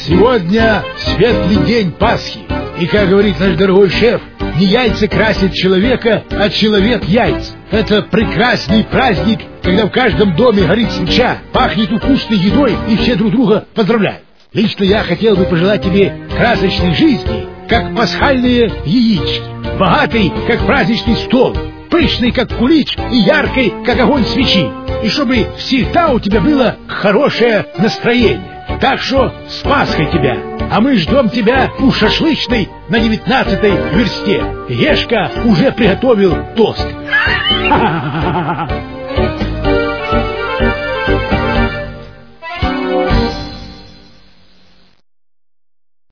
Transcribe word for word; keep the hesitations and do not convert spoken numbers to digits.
Сегодня светлый день Пасхи. И, как говорит наш дорогой шеф, не яйца красят человека, а человек яйца. Это прекрасный праздник, когда в каждом доме горит свеча, пахнет вкусной едой, и все друг друга поздравляют. Лично я хотел бы пожелать тебе красочной жизни, как пасхальные яички, богатой, как праздничный стол, пышной, как кулич, и яркой, как огонь свечи. И чтобы всегда у тебя было хорошее настроение. Так что с Пасхой тебя! А мы ждем тебя у шашлычной на девятнадцатой версте. Ешка уже приготовил тост.